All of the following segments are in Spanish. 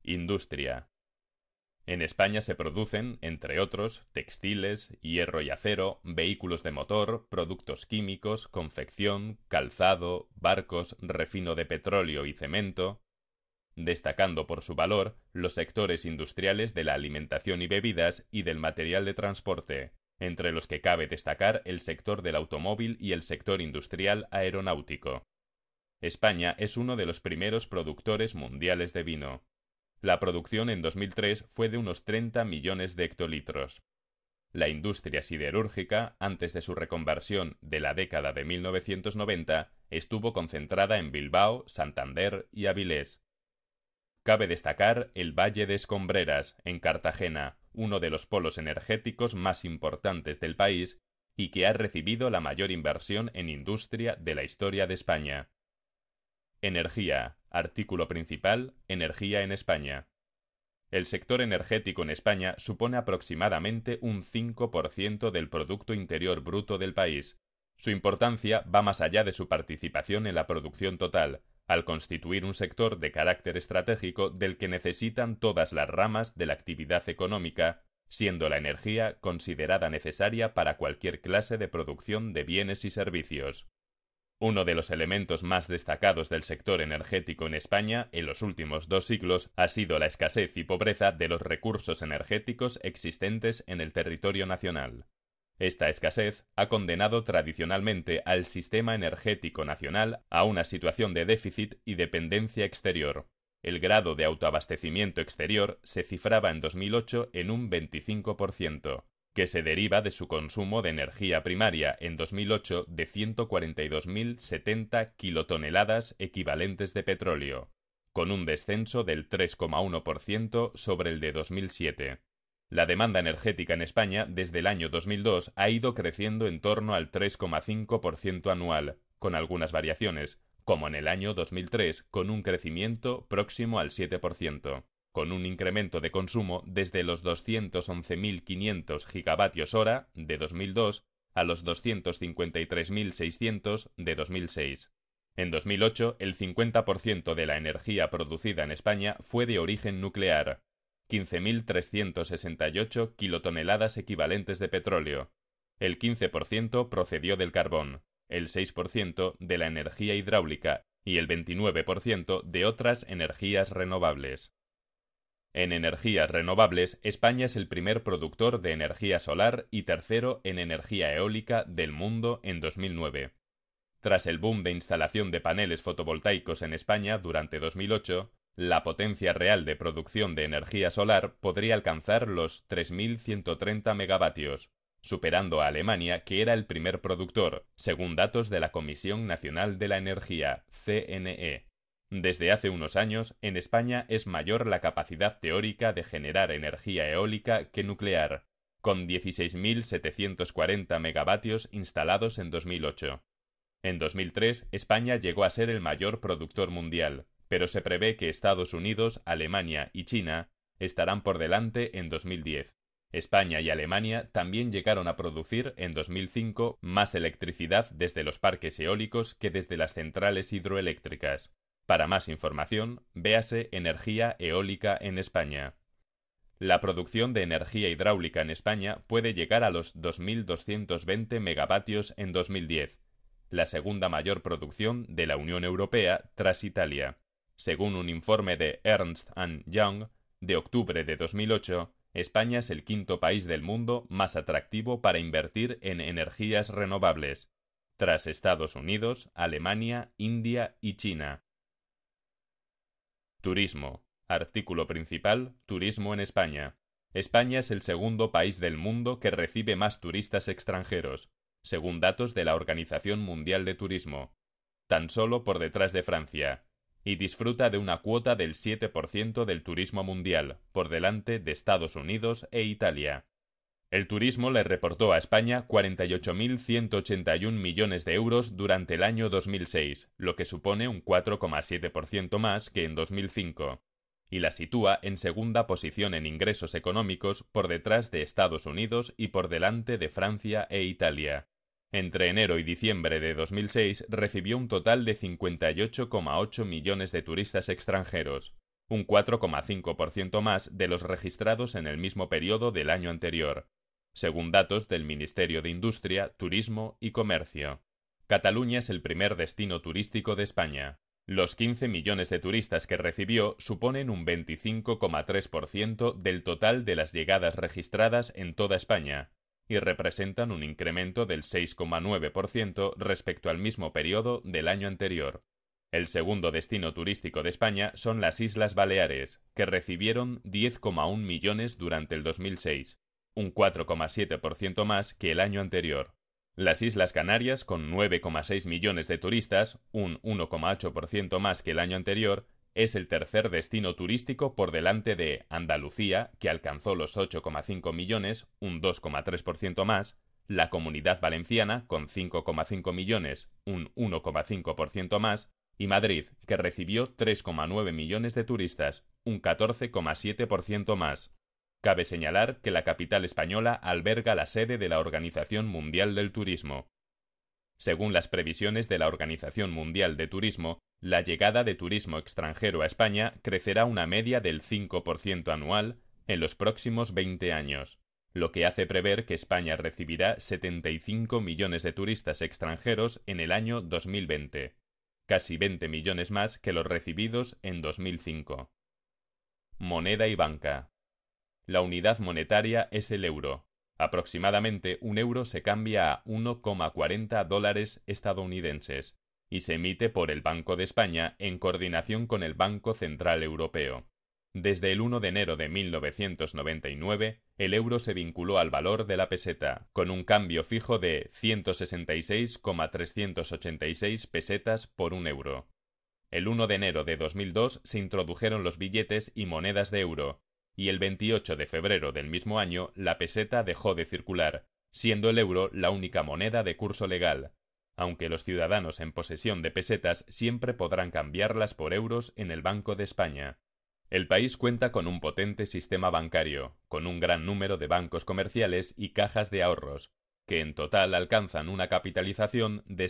Industria. En España se producen, entre otros, textiles, hierro y acero, vehículos de motor, productos químicos, confección, calzado, barcos, refino de petróleo y cemento, destacando por su valor los sectores industriales de la alimentación y bebidas y del material de transporte, entre los que cabe destacar el sector del automóvil y el sector industrial aeronáutico. España es uno de los primeros productores mundiales de vino. La producción en 2003 fue de unos 30 millones de hectolitros. La industria siderúrgica, antes de su reconversión de la década de 1990, estuvo concentrada en Bilbao, Santander y Avilés. Cabe destacar el Valle de Escombreras, en Cartagena, uno de los polos energéticos más importantes del país y que ha recibido la mayor inversión en industria de la historia de España. Energía. Artículo principal: Energía en España. El sector energético en España supone aproximadamente un 5% del Producto Interior Bruto del país. Su importancia va más allá de su participación en la producción total, al constituir un sector de carácter estratégico del que necesitan todas las ramas de la actividad económica, siendo la energía considerada necesaria para cualquier clase de producción de bienes y servicios. Uno de los elementos más destacados del sector energético en España en los últimos 2 siglos ha sido la escasez y pobreza de los recursos energéticos existentes en el territorio nacional. Esta escasez ha condenado tradicionalmente al sistema energético nacional a una situación de déficit y dependencia exterior. El grado de autoabastecimiento exterior se cifraba en 2008 en un 25%. Que se deriva de su consumo de energía primaria en 2008 de 142.070 kilotoneladas equivalentes de petróleo, con un descenso del 3,1% sobre el de 2007. La demanda energética en España desde el año 2002 ha ido creciendo en torno al 3,5% anual, con algunas variaciones, como en el año 2003, con un crecimiento próximo al 7%. Con un incremento de consumo desde los 211.500 gigavatios hora de 2002 a los 253.600 de 2006. En 2008, el 50% de la energía producida en España fue de origen nuclear, 15.368 kilotoneladas equivalentes de petróleo. El 15% procedió del carbón, el 6% de la energía hidráulica y el 29% de otras energías renovables. En energías renovables, España es el primer productor de energía solar y tercero en energía eólica del mundo en 2009. Tras el boom de instalación de paneles fotovoltaicos en España durante 2008, la potencia real de producción de energía solar podría alcanzar los 3.130 megavatios, superando a Alemania, que era el primer productor, según datos de la Comisión Nacional de la Energía, CNE. Desde hace unos años, en España es mayor la capacidad teórica de generar energía eólica que nuclear, con 16.740 megavatios instalados en 2008. En 2003, España llegó a ser el mayor productor mundial, pero se prevé que Estados Unidos, Alemania y China estarán por delante en 2010. España y Alemania también llegaron a producir en 2005 más electricidad desde los parques eólicos que desde las centrales hidroeléctricas. Para más información, véase Energía eólica en España. La producción de energía hidráulica en España puede llegar a los 2.220 megavatios en 2010, la segunda mayor producción de la Unión Europea tras Italia. Según un informe de Ernst & Young de octubre de 2008, España es el quinto país del mundo más atractivo para invertir en energías renovables, tras Estados Unidos, Alemania, India y China. Turismo. Artículo principal: Turismo en España. España es el segundo país del mundo que recibe más turistas extranjeros, según datos de la Organización Mundial de Turismo, tan solo por detrás de Francia, y disfruta de una cuota del 7% del turismo mundial, por delante de Estados Unidos e Italia. El turismo le reportó a España 48.181 millones de euros durante el año 2006, lo que supone un 4,7% más que en 2005, y la sitúa en segunda posición en ingresos económicos por detrás de Estados Unidos y por delante de Francia e Italia. Entre enero y diciembre de 2006 recibió un total de 58,8 millones de turistas extranjeros, un 4,5% más de los registrados en el mismo periodo del año anterior, según datos del Ministerio de Industria, Turismo y Comercio. Cataluña es el primer destino turístico de España. Los 15 millones de turistas que recibió suponen un 25,3% del total de las llegadas registradas en toda España y representan un incremento del 6,9% respecto al mismo periodo del año anterior. El segundo destino turístico de España son las Islas Baleares, que recibieron 10,1 millones durante el 2006, un 4,7% más que el año anterior. Las Islas Canarias, con 9,6 millones de turistas, un 1,8% más que el año anterior, es el tercer destino turístico por delante de Andalucía, que alcanzó los 8,5 millones, un 2,3% más, la Comunidad Valenciana, con 5,5 millones, un 1,5% más, y Madrid, que recibió 3,9 millones de turistas, un 14,7% más. Cabe señalar que la capital española alberga la sede de la Organización Mundial del Turismo. Según las previsiones de la Organización Mundial de Turismo, la llegada de turismo extranjero a España crecerá una media del 5% anual en los próximos 20 años, lo que hace prever que España recibirá 75 millones de turistas extranjeros en el año 2020, casi 20 millones más que los recibidos en 2005. Moneda y banca. La unidad monetaria es el euro. Aproximadamente un euro se cambia a 1,40 dólares estadounidenses y se emite por el Banco de España en coordinación con el Banco Central Europeo. Desde el 1 de enero de 1999, el euro se vinculó al valor de la peseta, con un cambio fijo de 166,386 pesetas por un euro. El 1 de enero de 2002 se introdujeron los billetes y monedas de euro, y el 28 de febrero del mismo año la peseta dejó de circular, siendo el euro la única moneda de curso legal, aunque los ciudadanos en posesión de pesetas siempre podrán cambiarlas por euros en el Banco de España. El país cuenta con un potente sistema bancario, con un gran número de bancos comerciales y cajas de ahorros, que en total alcanzan una capitalización de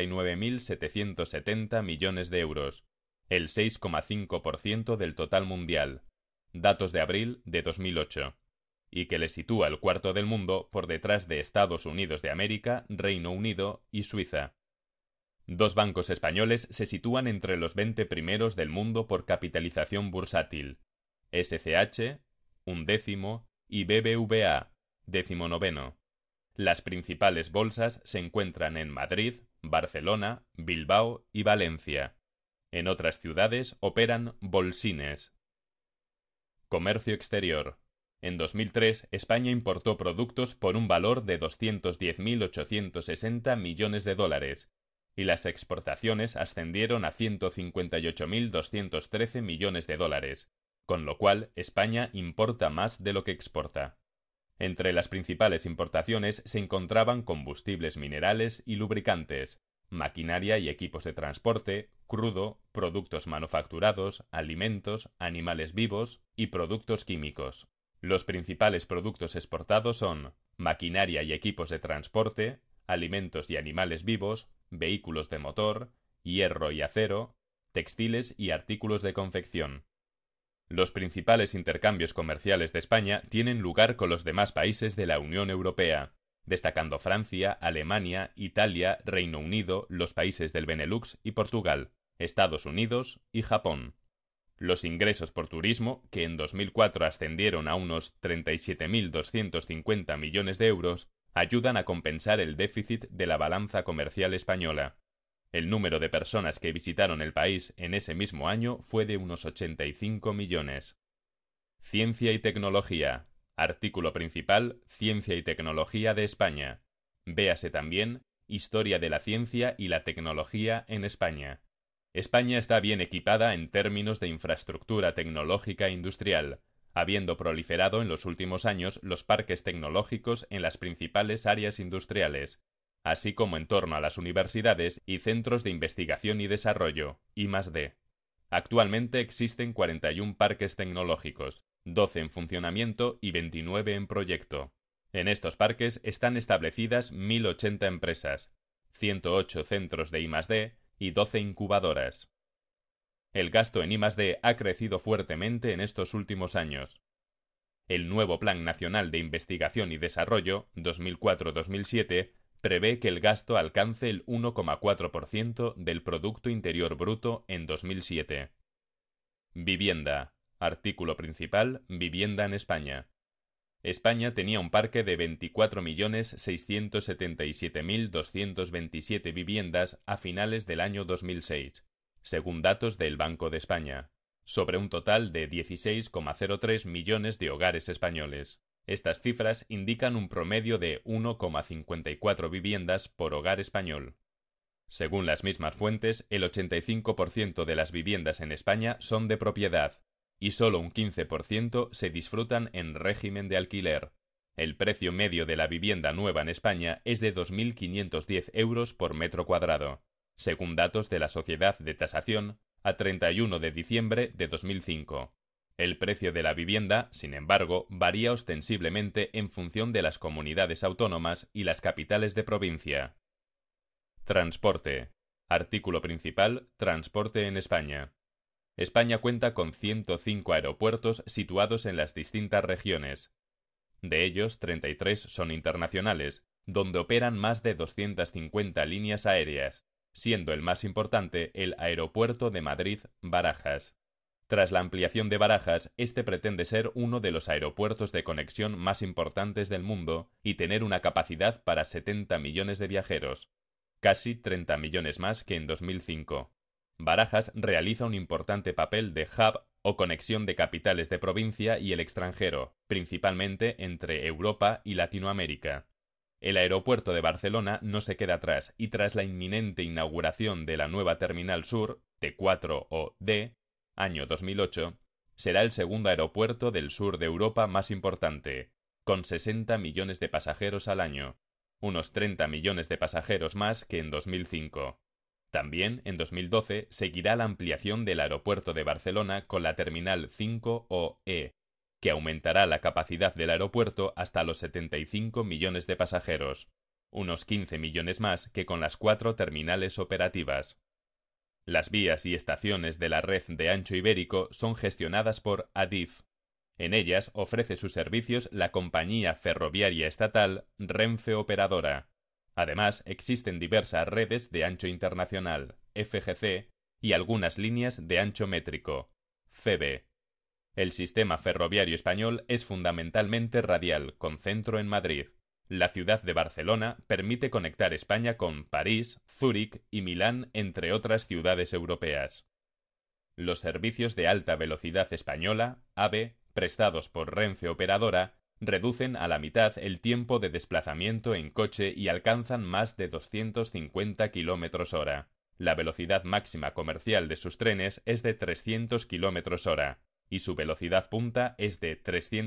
79.770 millones de euros, el 6,5% del total mundial, datos de abril de 2008, y que le sitúa el cuarto del mundo por detrás de Estados Unidos de América, Reino Unido y Suiza. Dos bancos españoles se sitúan entre los 20 primeros del mundo por capitalización bursátil: SCH, 11º, y BBVA, 19º. Las principales bolsas se encuentran en Madrid, Barcelona, Bilbao y Valencia. En otras ciudades operan bolsines. Comercio exterior. En 2003, España importó productos por un valor de 210.860 millones de dólares, y las exportaciones ascendieron a 158.213 millones de dólares, con lo cual España importa más de lo que exporta. Entre las principales importaciones se encontraban combustibles minerales y lubricantes, maquinaria y equipos de transporte, crudo, productos manufacturados, alimentos, animales vivos y productos químicos. Los principales productos exportados son maquinaria y equipos de transporte, alimentos y animales vivos, vehículos de motor, hierro y acero, textiles y artículos de confección. Los principales intercambios comerciales de España tienen lugar con los demás países de la Unión Europea, destacando Francia, Alemania, Italia, Reino Unido, los países del Benelux y Portugal, Estados Unidos y Japón. Los ingresos por turismo, que en 2004 ascendieron a unos 37.250 millones de euros, ayudan a compensar el déficit de la balanza comercial española. El número de personas que visitaron el país en ese mismo año fue de unos 85 millones. Ciencia y tecnología. Artículo principal: Ciencia y tecnología de España. Véase también Historia de la ciencia y la tecnología en España. España está bien equipada en términos de infraestructura tecnológica e industrial, habiendo proliferado en los últimos años los parques tecnológicos en las principales áreas industriales, así como en torno a las universidades y centros de investigación y desarrollo, I+D. Actualmente existen 41 parques tecnológicos, 12 en funcionamiento y 29 en proyecto. En estos parques están establecidas 1.080 empresas, 108 centros de I+D y 12 incubadoras. El gasto en I+D ha crecido fuertemente en estos últimos años. El nuevo Plan Nacional de Investigación y Desarrollo 2004-2007 prevé que el gasto alcance el 1,4% del Producto Interior Bruto en 2007. Vivienda. Artículo principal: vivienda en España. España tenía un parque de 24.677.227 viviendas a finales del año 2006, según datos del Banco de España, sobre un total de 16,03 millones de hogares españoles. Estas cifras indican un promedio de 1,54 viviendas por hogar español. Según las mismas fuentes, el 85% de las viviendas en España son de propiedad, y solo un 15% se disfrutan en régimen de alquiler. El precio medio de la vivienda nueva en España es de 2.510 euros por metro cuadrado, según datos de la Sociedad de Tasación, a 31 de diciembre de 2005. El precio de la vivienda, sin embargo, varía ostensiblemente en función de las comunidades autónomas y las capitales de provincia. Transporte. Artículo principal: transporte en España. España cuenta con 105 aeropuertos situados en las distintas regiones. De ellos, 33 son internacionales, donde operan más de 250 líneas aéreas, siendo el más importante el Aeropuerto de Madrid-Barajas. Tras la ampliación de Barajas, este pretende ser uno de los aeropuertos de conexión más importantes del mundo y tener una capacidad para 70 millones de viajeros, casi 30 millones más que en 2005. Barajas realiza un importante papel de hub o conexión de capitales de provincia y el extranjero, principalmente entre Europa y Latinoamérica. El aeropuerto de Barcelona no se queda atrás y tras la inminente inauguración de la nueva Terminal Sur, T4 o D, año 2008, será el segundo aeropuerto del sur de Europa más importante, con 60 millones de pasajeros al año, unos 30 millones de pasajeros más que en 2005. También, en 2012, seguirá la ampliación del aeropuerto de Barcelona con la Terminal 5 o E, que aumentará la capacidad del aeropuerto hasta los 75 millones de pasajeros, unos 15 millones más que con las 4 terminales operativas. Las vías y estaciones de la red de ancho ibérico son gestionadas por Adif. En ellas ofrece sus servicios la compañía ferroviaria estatal Renfe Operadora. Además, existen diversas redes de ancho internacional, FGC, y algunas líneas de ancho métrico, FEB. El sistema ferroviario español es fundamentalmente radial, con centro en Madrid. La ciudad de Barcelona permite conectar España con París, Zúrich y Milán, entre otras ciudades europeas. Los servicios de alta velocidad española, AVE, prestados por Renfe Operadora, reducen a la mitad el tiempo de desplazamiento en coche y alcanzan más de 250 km/h. La velocidad máxima comercial de sus trenes es de 300 km/h y su velocidad punta es de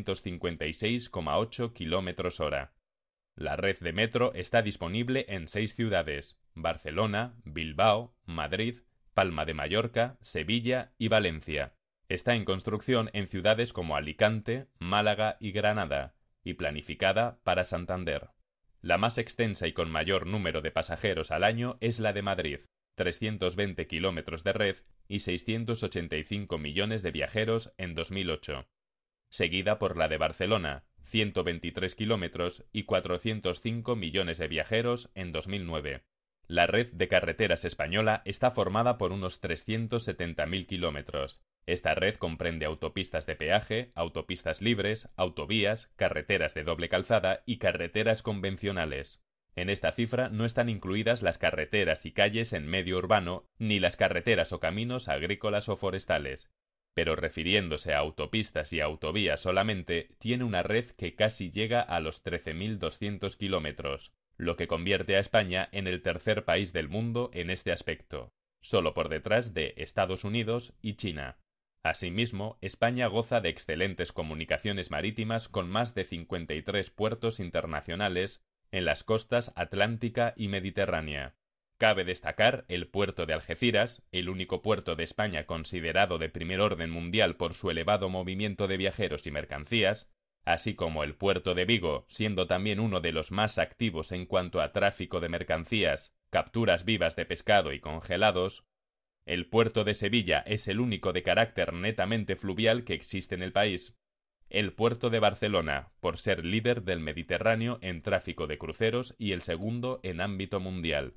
356,8 km/h. La red de metro está disponible en 6 ciudades: Barcelona, Bilbao, Madrid, Palma de Mallorca, Sevilla y Valencia. Está en construcción en ciudades como Alicante, Málaga y Granada, y planificada para Santander. La más extensa y con mayor número de pasajeros al año es la de Madrid, 320 kilómetros de red y 685 millones de viajeros en 2008. Seguida por la de Barcelona, 123 kilómetros y 405 millones de viajeros en 2009. La red de carreteras española está formada por unos 370.000 kilómetros. Esta red comprende autopistas de peaje, autopistas libres, autovías, carreteras de doble calzada y carreteras convencionales. En esta cifra no están incluidas las carreteras y calles en medio urbano, ni las carreteras o caminos agrícolas o forestales. Pero refiriéndose a autopistas y autovías solamente, tiene una red que casi llega a los 13.200 kilómetros, lo que convierte a España en el tercer país del mundo en este aspecto, solo por detrás de Estados Unidos y China. Asimismo, España goza de excelentes comunicaciones marítimas con más de 53 puertos internacionales en las costas atlántica y mediterránea. Cabe destacar el puerto de Algeciras, el único puerto de España considerado de primer orden mundial por su elevado movimiento de viajeros y mercancías, así como el puerto de Vigo, siendo también uno de los más activos en cuanto a tráfico de mercancías, capturas vivas de pescado y congelados, El puerto de Sevilla es el único de carácter netamente fluvial que existe en el país. El puerto de Barcelona, por ser líder del Mediterráneo en tráfico de cruceros y el segundo en ámbito mundial.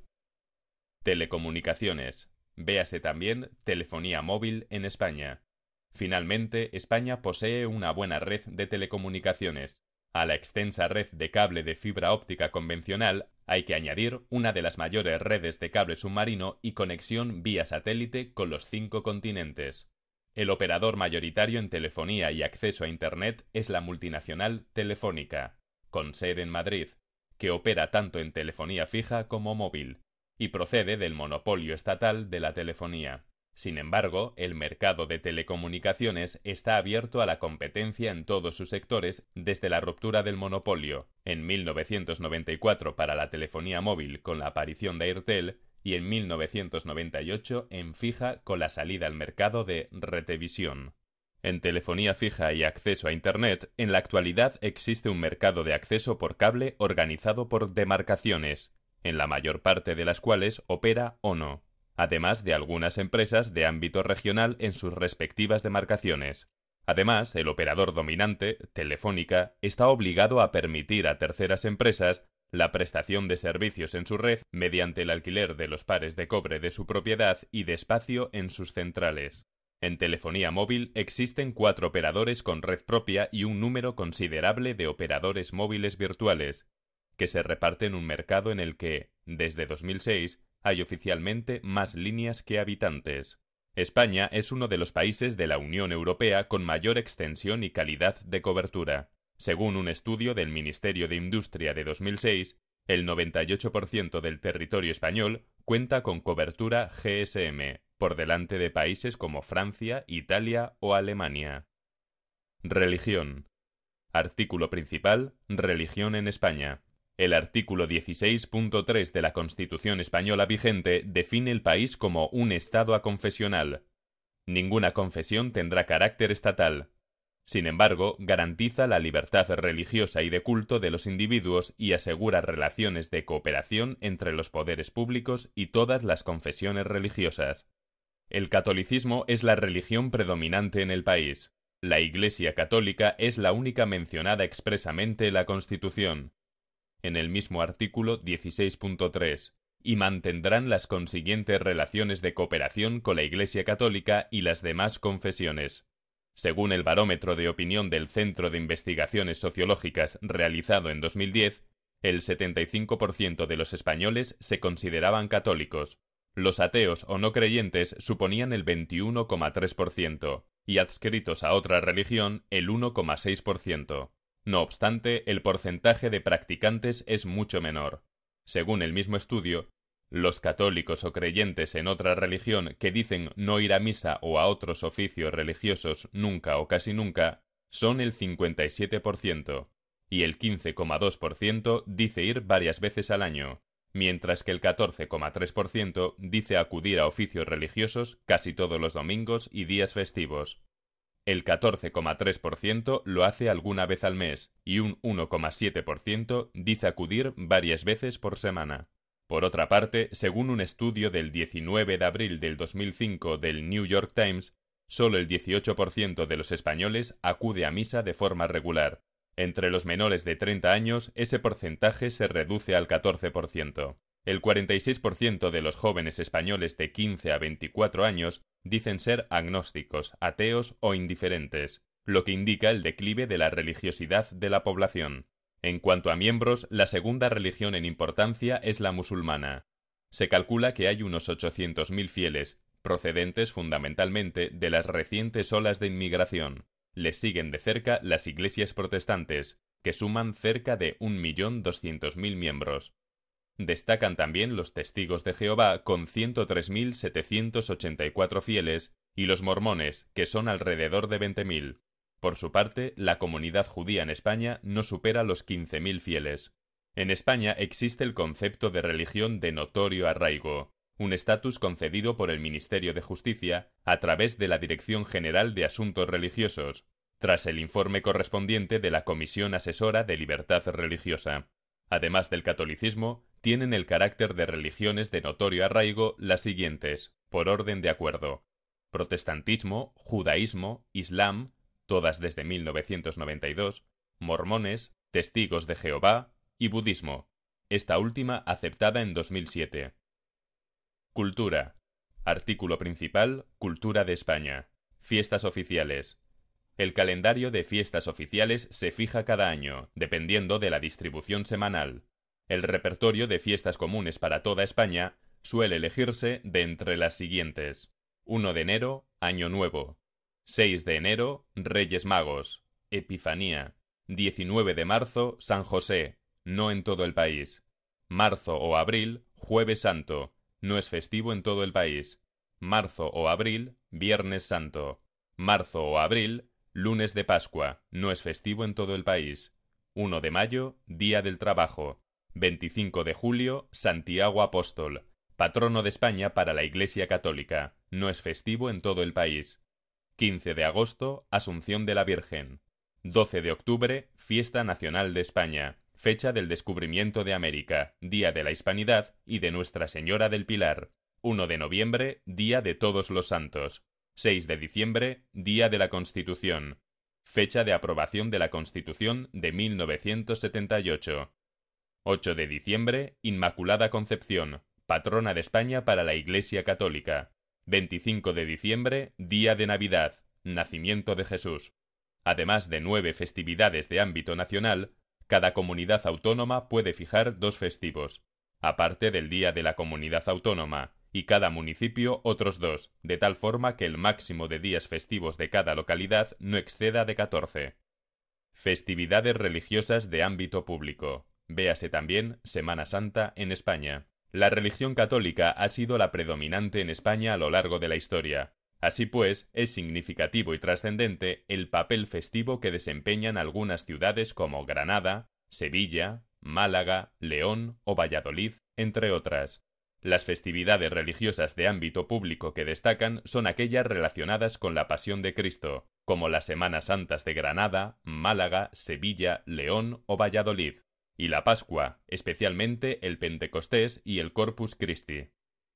Telecomunicaciones. Véase también telefonía móvil en España. Finalmente, España posee una buena red de telecomunicaciones. A la extensa red de cable de fibra óptica convencional hay que añadir una de las mayores redes de cable submarino y conexión vía satélite con los 5 continentes. El operador mayoritario en telefonía y acceso a Internet es la multinacional Telefónica, con sede en Madrid, que opera tanto en telefonía fija como móvil, y procede del monopolio estatal de la telefonía. Sin embargo, el mercado de telecomunicaciones está abierto a la competencia en todos sus sectores desde la ruptura del monopolio, en 1994 para la telefonía móvil con la aparición de Airtel y en 1998 en fija con la salida al mercado de Retevisión. En telefonía fija y acceso a Internet, en la actualidad existe un mercado de acceso por cable organizado por demarcaciones, en la mayor parte de las cuales opera ONO, además de algunas empresas de ámbito regional en sus respectivas demarcaciones. Además, el operador dominante, Telefónica, está obligado a permitir a terceras empresas la prestación de servicios en su red mediante el alquiler de los pares de cobre de su propiedad y de espacio en sus centrales. En telefonía móvil existen 4 operadores con red propia y un número considerable de operadores móviles virtuales, que se reparten un mercado en el que, desde 2006, hay oficialmente más líneas que habitantes. España es uno de los países de la Unión Europea con mayor extensión y calidad de cobertura. Según un estudio del Ministerio de Industria de 2006, el 98% del territorio español cuenta con cobertura GSM, por delante de países como Francia, Italia o Alemania. Religión. Artículo principal: Religión en España. El artículo 16.3 de la Constitución española vigente define el país como un Estado aconfesional. Ninguna confesión tendrá carácter estatal. Sin embargo, garantiza la libertad religiosa y de culto de los individuos y asegura relaciones de cooperación entre los poderes públicos y todas las confesiones religiosas. El catolicismo es la religión predominante en el país. La Iglesia católica es la única mencionada expresamente en la Constitución, en el mismo artículo 16.3, y mantendrán las consiguientes relaciones de cooperación con la Iglesia católica y las demás confesiones. Según el barómetro de opinión del Centro de Investigaciones Sociológicas realizado en 2010, el 75% de los españoles se consideraban católicos. Los ateos o no creyentes suponían el 21,3% y adscritos a otra religión el 1,6%. No obstante, el porcentaje de practicantes es mucho menor. Según el mismo estudio, los católicos o creyentes en otra religión que dicen no ir a misa o a otros oficios religiosos nunca o casi nunca son el 57%, y el 15,2% dice ir varias veces al año, mientras que el 14,3% dice acudir a oficios religiosos casi todos los domingos y días festivos. El 14,3% lo hace alguna vez al mes y un 1,7% dice acudir varias veces por semana. Por otra parte, según un estudio del 19 de abril del 2005 del New York Times, solo el 18% de los españoles acude a misa de forma regular. Entre los menores de 30 años, ese porcentaje se reduce al 14%. El 46% de los jóvenes españoles de 15 a 24 años dicen ser agnósticos, ateos o indiferentes, lo que indica el declive de la religiosidad de la población. En cuanto a miembros, la segunda religión en importancia es la musulmana. Se calcula que hay unos 800.000 fieles, procedentes fundamentalmente de las recientes olas de inmigración. Les siguen de cerca las iglesias protestantes, que suman cerca de 1.200.000 miembros. Destacan también los testigos de Jehová con 103.784 fieles y los mormones, que son alrededor de 20.000. Por su parte, la comunidad judía en España no supera los 15.000 fieles. En España existe el concepto de religión de notorio arraigo, un estatus concedido por el Ministerio de Justicia a través de la Dirección General de Asuntos Religiosos, tras el informe correspondiente de la Comisión Asesora de Libertad Religiosa. Además del catolicismo, tienen el carácter de religiones de notorio arraigo las siguientes: por orden de acuerdo: protestantismo, judaísmo, islam, todas desde 1992, mormones, testigos de Jehová y budismo, esta última aceptada en 2007. Cultura. Artículo principal: Cultura de España. Fiestas oficiales. El calendario de fiestas oficiales se fija cada año, dependiendo de la distribución semanal. El repertorio de fiestas comunes para toda España suele elegirse de entre las siguientes: 1 de enero, Año Nuevo; 6 de enero, Reyes Magos, Epifanía; 19 de marzo, San José, no en todo el país; marzo o abril, Jueves Santo, no es festivo en todo el país; marzo o abril, Viernes Santo; marzo o abril, Lunes de Pascua, no es festivo en todo el país; 1 de mayo, Día del Trabajo; 25 de julio, Santiago Apóstol, patrono de España para la Iglesia Católica, no es festivo en todo el país; 15 de agosto, Asunción de la Virgen; 12 de octubre, Fiesta Nacional de España, fecha del descubrimiento de América, Día de la Hispanidad y de Nuestra Señora del Pilar; 1 de noviembre, Día de Todos los Santos; 6 de diciembre, Día de la Constitución, fecha de aprobación de la Constitución de 1978; 8 de diciembre, Inmaculada Concepción, patrona de España para la Iglesia Católica; 25 de diciembre, Día de Navidad, Nacimiento de Jesús. Además de 9 festividades de ámbito nacional, cada comunidad autónoma puede fijar 2 festivos, aparte del Día de la Comunidad Autónoma, y cada municipio otros 2, de tal forma que el máximo de días festivos de cada localidad no exceda de 14. Festividades religiosas de ámbito público. Véase también Semana Santa en España. La religión católica ha sido la predominante en España a lo largo de la historia. Así pues, es significativo y trascendente el papel festivo que desempeñan algunas ciudades como Granada, Sevilla, Málaga, León o Valladolid, entre otras. Las festividades religiosas de ámbito público que destacan son aquellas relacionadas con la Pasión de Cristo, como las Semanas Santas de Granada, Málaga, Sevilla, León o Valladolid, y la Pascua, especialmente el Pentecostés y el Corpus Christi.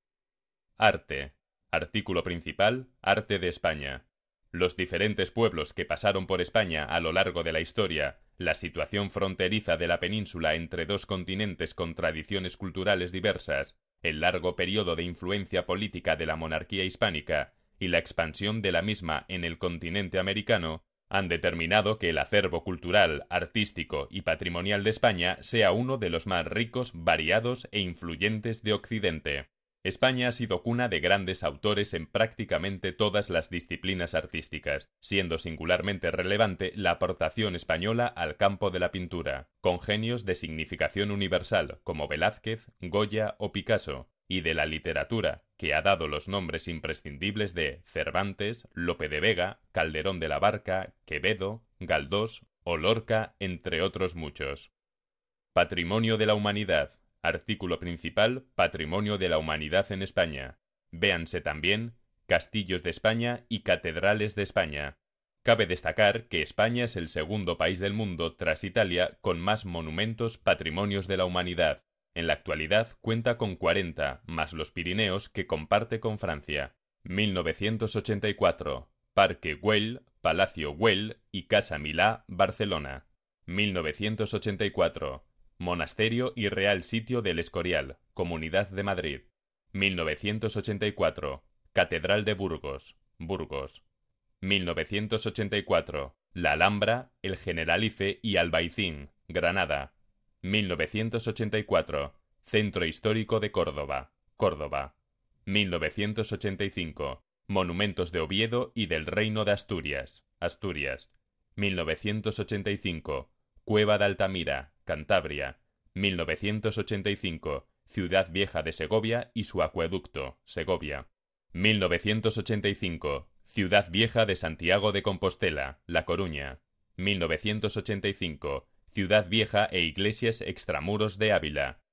Arte. Artículo principal: Arte de España. Los diferentes pueblos que pasaron por España a lo largo de la historia, la situación fronteriza de la península entre 2 continentes con tradiciones culturales diversas, el largo periodo de influencia política de la monarquía hispánica y la expansión de la misma en el continente americano, han determinado que el acervo cultural, artístico y patrimonial de España sea uno de los más ricos, variados e influyentes de Occidente. España ha sido cuna de grandes autores en prácticamente todas las disciplinas artísticas, siendo singularmente relevante la aportación española al campo de la pintura, con genios de significación universal como Velázquez, Goya o Picasso, y de la literatura, que ha dado los nombres imprescindibles de Cervantes, Lope de Vega, Calderón de la Barca, Quevedo, Galdós o Lorca, entre otros muchos. Patrimonio de la Humanidad. Artículo principal: Patrimonio de la Humanidad en España. Véanse también Castillos de España y Catedrales de España. Cabe destacar que España es el segundo país del mundo, tras Italia, con más monumentos patrimonios de la humanidad. En la actualidad cuenta con 40, más los Pirineos que comparte con Francia. 1984. Parque Güell, Palacio Güell y Casa Milá, Barcelona. 1984. Monasterio y Real Sitio del Escorial, Comunidad de Madrid. 1984. Catedral de Burgos, Burgos. 1984. La Alhambra, el Generalife y Albaicín, Granada. 1984. Centro Histórico de Córdoba, Córdoba. 1985. Monumentos de Oviedo y del Reino de Asturias, Asturias. 1985. Cueva de Altamira, Cantabria. 1985. Ciudad Vieja de Segovia y su acueducto, Segovia. 1985. Ciudad Vieja de Santiago de Compostela, La Coruña. 1985. Ciudad Vieja e iglesias extramuros de Ávila.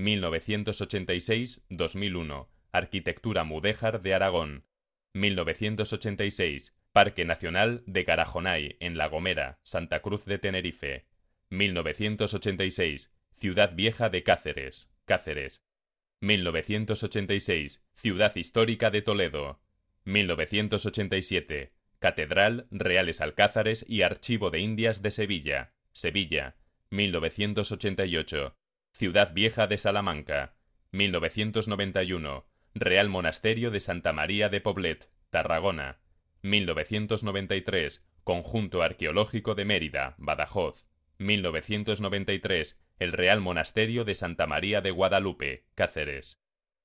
1986-2001. Arquitectura mudéjar de Aragón. 1986. Parque Nacional de Garajonay, en La Gomera, Santa Cruz de Tenerife. 1986. Ciudad Vieja de Cáceres, Cáceres. 1986, Ciudad Histórica de Toledo. 1987, Catedral, Reales Alcázares y Archivo de Indias de Sevilla, Sevilla. 1988, Ciudad Vieja de Salamanca. 1991, Real Monasterio de Santa María de Poblet, Tarragona. 1993, Conjunto Arqueológico de Mérida, Badajoz. 1993, el Real Monasterio de Santa María de Guadalupe, Cáceres.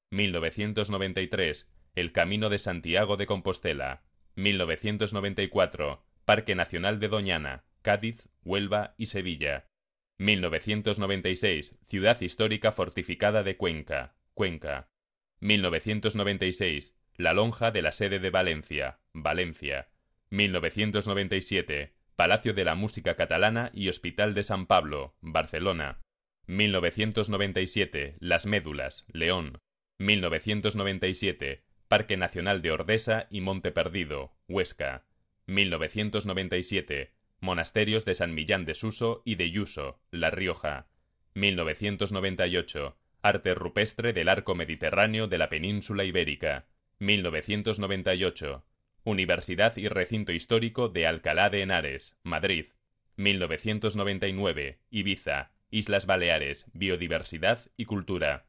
1993, el Camino de Santiago de Compostela. 1994, Parque Nacional de Doñana, Cádiz, Huelva y Sevilla. 1996, Ciudad Histórica Fortificada de Cuenca, Cuenca. 1996, la lonja de la sede de Valencia, Valencia. 1997, Palacio de la Música Catalana y Hospital de San Pablo, Barcelona. 1997, Las Médulas, León. 1997, Parque Nacional de Ordesa y Monte Perdido, Huesca. 1997, Monasterios de San Millán de Suso y de Yuso, La Rioja. 1998, Arte rupestre del arco mediterráneo de la península ibérica. 1998, Universidad y Recinto Histórico de Alcalá de Henares, Madrid. 1999, Ibiza, Islas Baleares, Biodiversidad y Cultura.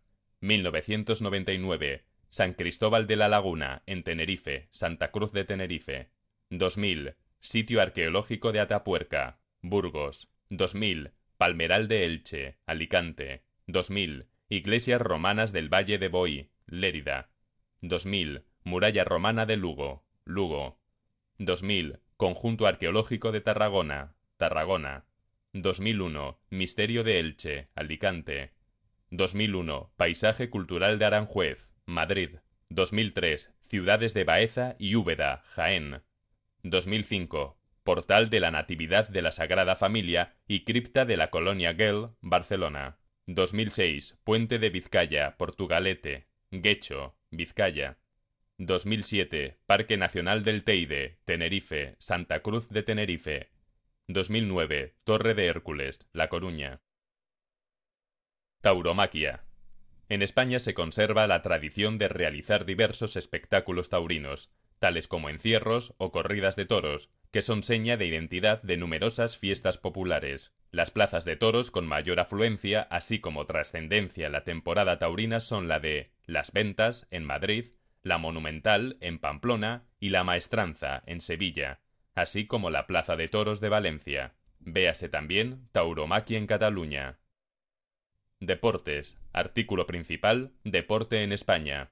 1999, San Cristóbal de la Laguna, en Tenerife, Santa Cruz de Tenerife. 2000, Sitio Arqueológico de Atapuerca, Burgos. 2000, Palmeral de Elche, Alicante. 2000, Iglesias Romanas del Valle de Boí, Lérida. 2000, Muralla Romana de Lugo, Lugo. 2000, Conjunto Arqueológico de Tarragona, Tarragona. 2001, Misterio de Elche, Alicante. 2001, Paisaje Cultural de Aranjuez, Madrid. 2003, Ciudades de Baeza y Úbeda, Jaén. 2005, Portal de la Natividad de la Sagrada Familia y Cripta de la Colonia Güell, Barcelona. 2006, Puente de Vizcaya, Portugalete, Guecho, Vizcaya. 2007, Parque Nacional del Teide, Tenerife, Santa Cruz de Tenerife. 2009, Torre de Hércules, La Coruña. Tauromaquia. En España se conserva la tradición de realizar diversos espectáculos taurinos, tales como encierros o corridas de toros, que son seña de identidad de numerosas fiestas populares. Las plazas de toros con mayor afluencia, así como trascendencia en la temporada taurina, son la de Las Ventas, en Madrid, la Monumental, en Pamplona, y la Maestranza, en Sevilla, así como la Plaza de Toros de Valencia. Véase también Tauromaquia en Cataluña. Deportes. Artículo principal: Deporte en España.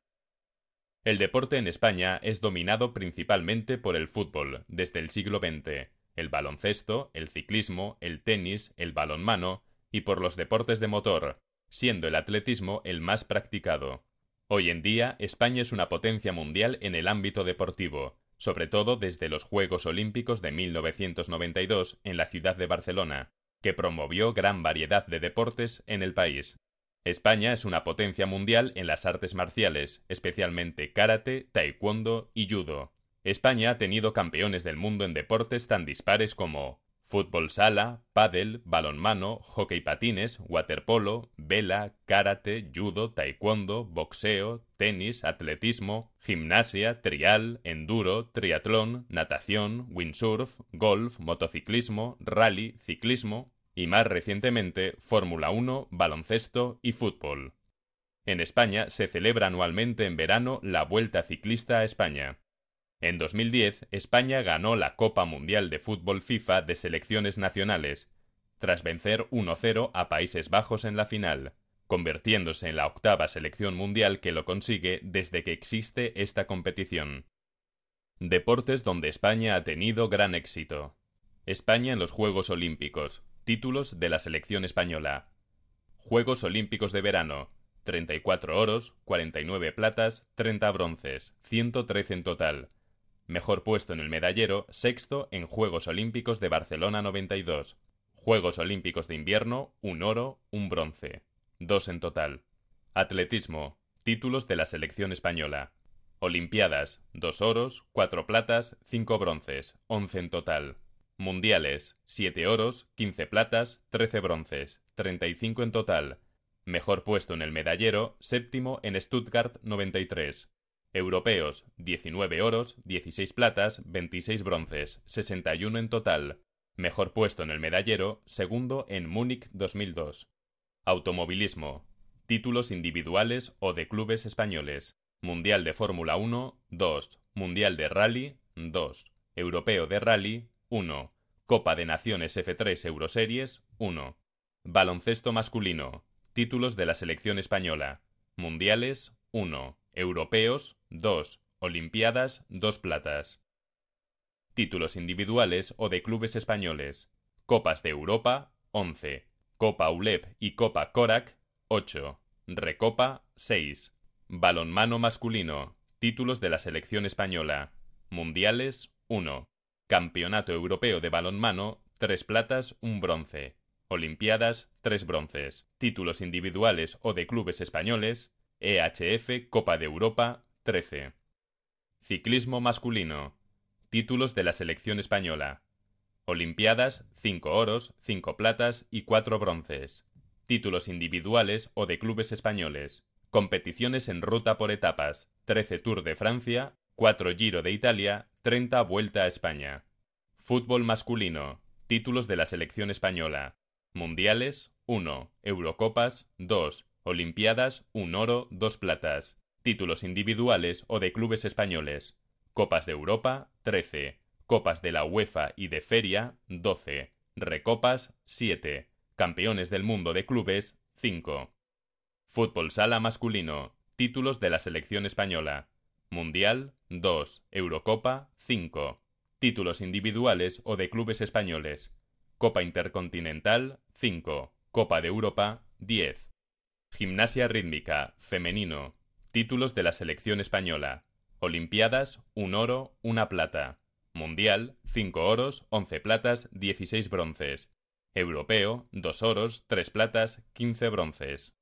El deporte en España es dominado principalmente por el fútbol, desde el siglo XX, el baloncesto, el ciclismo, el tenis, el balonmano, y por los deportes de motor, siendo el atletismo el más practicado. Hoy en día, España es una potencia mundial en el ámbito deportivo, sobre todo desde los Juegos Olímpicos de 1992 en la ciudad de Barcelona, que promovió gran variedad de deportes en el país. España es una potencia mundial en las artes marciales, especialmente karate, taekwondo y judo. España ha tenido campeones del mundo en deportes tan dispares como fútbol sala, pádel, balonmano, hockey patines, waterpolo, vela, karate, judo, taekwondo, boxeo, tenis, atletismo, gimnasia, trial, enduro, triatlón, natación, windsurf, golf, motociclismo, rally, ciclismo y más recientemente Fórmula 1, baloncesto y fútbol. En España se celebra anualmente en verano la Vuelta Ciclista a España. En 2010, España ganó la Copa Mundial de Fútbol FIFA de selecciones nacionales, tras vencer 1-0 a Países Bajos en la final, convirtiéndose en la octava selección mundial que lo consigue desde que existe esta competición. Deportes donde España ha tenido gran éxito. España en los Juegos Olímpicos. Títulos de la selección española. Juegos Olímpicos de Verano. 34 oros, 49 platas, 30 bronces, 113 en total. Mejor puesto en el medallero, sexto en Juegos Olímpicos de Barcelona 92. Juegos Olímpicos de Invierno, 1 oro, 1 bronce. 2 en total. Atletismo. Títulos de la selección española. Olimpiadas. 2 oros, 4 platas, 5 bronces, 11 en total. Mundiales. 7 oros, 15 platas, 13 bronces, 35 en total. Mejor puesto en el medallero, séptimo en Stuttgart 93. Europeos, 19 oros, 16 platas, 26 bronces, 61 en total. Mejor puesto en el medallero, segundo en Múnich 2002. Automovilismo. Títulos individuales o de clubes españoles. Mundial de Fórmula 1, 2. Mundial de Rally, 2. Europeo de Rally, 1. Copa de Naciones F3 Euroseries, 1. Baloncesto masculino. Títulos de la selección española. Mundiales, 1. Europeos, 2. Olimpiadas, 2 platas. Títulos individuales o de clubes españoles. Copas de Europa, 11. Copa ULEP y Copa Korak, 8. Recopa, 6. Balonmano masculino. Títulos de la selección española. Mundiales, 1. Campeonato Europeo de Balonmano, 3 platas, 1 bronce. Olimpiadas, 3 bronces. Títulos individuales o de clubes españoles. EHF Copa de Europa, 13. Ciclismo masculino. Títulos de la selección española. Olimpiadas, 5 oros, 5 platas y 4 bronces. Títulos individuales o de clubes españoles. Competiciones en ruta por etapas. 13 Tour de Francia, 4 Giro de Italia, 30 Vuelta a España. Fútbol masculino. Títulos de la selección española. Mundiales, 1. Eurocopas, 2. Olimpiadas, 1 oro, 2 platas. Títulos individuales o de clubes españoles. Copas de Europa, 13. Copas de la UEFA y de Feria, 12. Recopas, 7. Campeones del mundo de clubes, 5. Fútbol sala masculino. Títulos de la selección española. Mundial, 2. Eurocopa, 5. Títulos individuales o de clubes españoles. Copa Intercontinental, 5. Copa de Europa, 10. Gimnasia rítmica, femenino. Títulos de la selección española. Olimpiadas, 1 oro, 1 plata. Mundial, 5 oros, 11 platas, 16 bronces. Europeo, 2 oros, 3 platas, 15 bronces.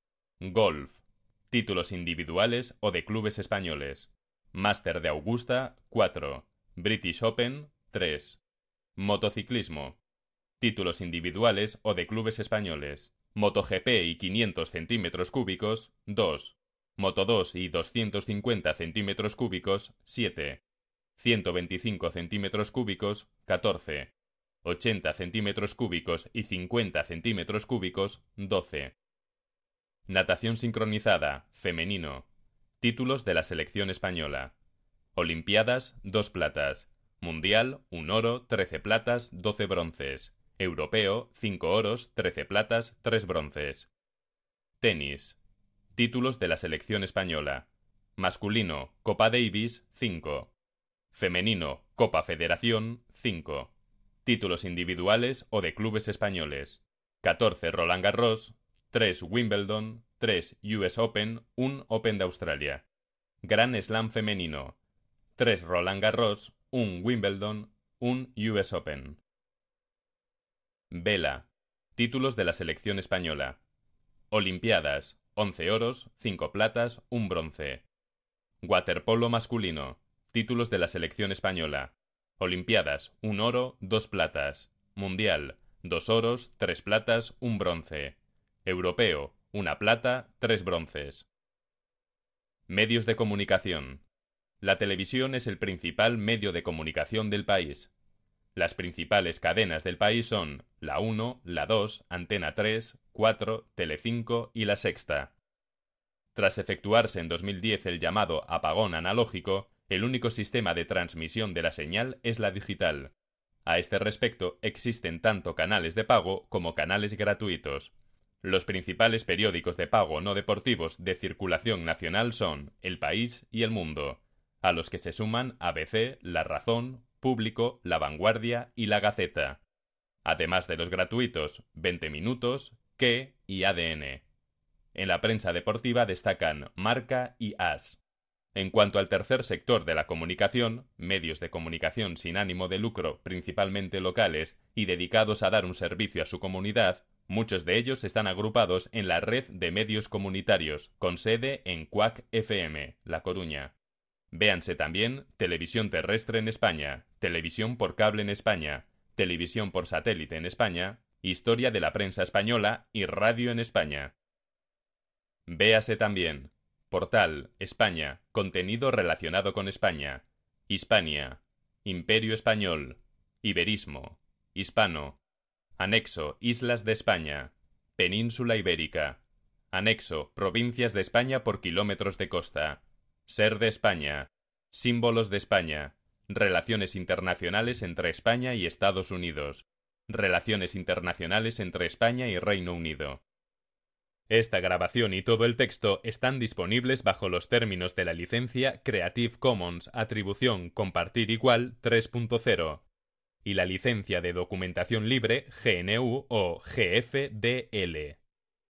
Golf. Títulos individuales o de clubes españoles. Máster de Augusta, 4. British Open, 3. Motociclismo. Títulos individuales o de clubes españoles. MotoGP y 500 centímetros cúbicos, 2. Moto2 y 250 centímetros cúbicos, 7. 125 centímetros cúbicos, 14. 80 centímetros cúbicos y 50 centímetros cúbicos, 12. Natación sincronizada, femenino. Títulos de la selección española. Olimpiadas, 2 platas. Mundial, 1 oro, 13 platas, 12 bronces. Europeo, 5 oros, 13 platas, 3 bronces. Tenis. Títulos de la selección española. Masculino, Copa Davis, 5. Femenino, Copa Federación, 5. Títulos individuales o de clubes españoles. 14 Roland Garros, 3 Wimbledon, 3 US Open, 1 Open de Australia. Grand Slam femenino. 3 Roland Garros, 1 Wimbledon, 1 US Open. Vela. Títulos de la selección española. Olimpiadas, 11 oros, 5 platas, 1 bronce. Waterpolo masculino. Títulos de la selección española. Olimpiadas, 1 oro, 2 platas. Mundial, 2 oros, 3 platas, 1 bronce. Europeo, 1 plata, 3 bronces. Medios de comunicación. La televisión es el principal medio de comunicación del país. Las principales cadenas del país son La 1, La 2, Antena 3, 4, Telecinco y La Sexta. Tras efectuarse en 2010 el llamado apagón analógico, el único sistema de transmisión de la señal es la digital. A este respecto, existen tanto canales de pago como canales gratuitos. Los principales periódicos de pago no deportivos de circulación nacional son El País y El Mundo, a los que se suman ABC, La Razón, Público, La Vanguardia y La Gaceta. Además de los gratuitos 20 Minutos, ¿Qué? Y ADN. En la prensa deportiva destacan Marca y AS. En cuanto al tercer sector de la comunicación, medios de comunicación sin ánimo de lucro, principalmente locales, y dedicados a dar un servicio a su comunidad, muchos de ellos están agrupados en la red de medios comunitarios, con sede en CUAC FM, La Coruña. Véanse también Televisión Terrestre en España, Televisión por Cable en España, Televisión por Satélite en España, Historia de la Prensa Española y Radio en España. Véase también. Portal, España, contenido relacionado con España. Hispania. Imperio Español. Iberismo. Hispano. Anexo, Islas de España. Península Ibérica. Anexo, Provincias de España por kilómetros de costa. Ser de España. Símbolos de España. Relaciones internacionales entre España y Estados Unidos. Relaciones internacionales entre España y Reino Unido. Esta grabación y todo el texto están disponibles bajo los términos de la licencia Creative Commons Atribución Compartir Igual 3.0 y la licencia de documentación libre GNU o GFDL.